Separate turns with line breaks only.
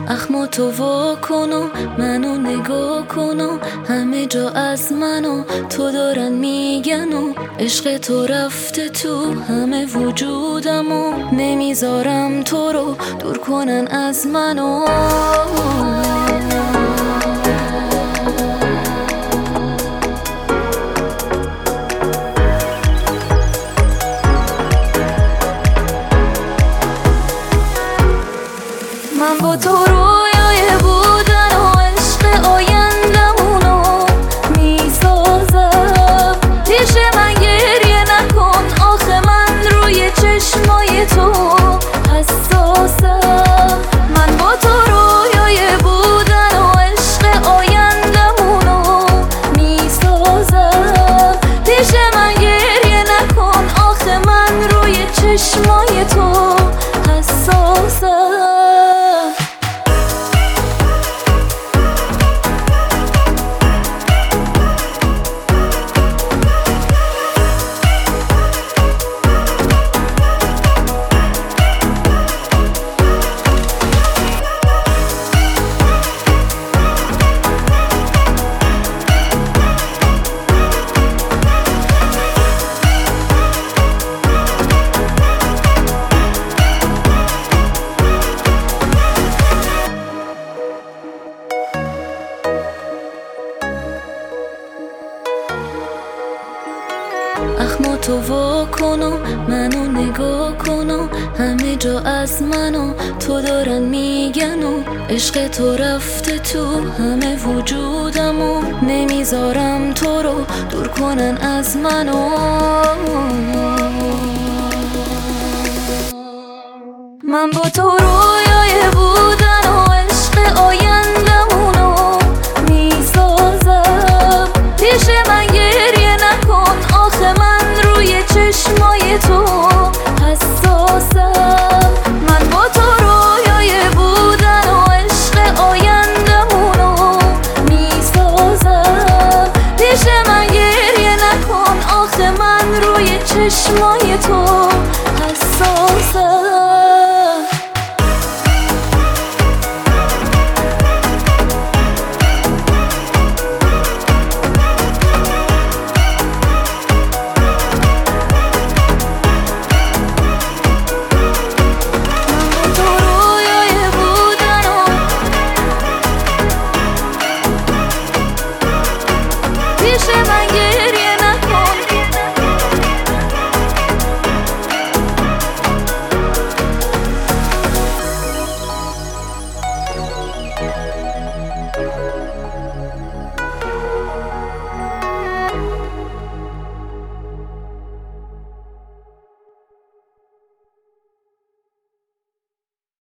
اخما تو وا کن و منو نگاه کن و همه جا از منو تو دارن میگن و عشق تو رفته تو همه وجودم و نمیذارم تو رو دور کنن از منو. من با تو رویای بودن و عشق آیندمونو میسازم. پیش من گریه نکن آخه من روی چشمای تو حساسم. من با تو رویای بودن و عشق آیندمونو میسازم. پیش من گریه نکن آخه من روی چشمای تو حساسم. اخما تو وا کن و منو نگاه کن و همه جا از منو تو دارن میگن و عشق تو رفته تو همه وجودم و نمیذارم تو رو دور کنن از منو. من با تو رویای بود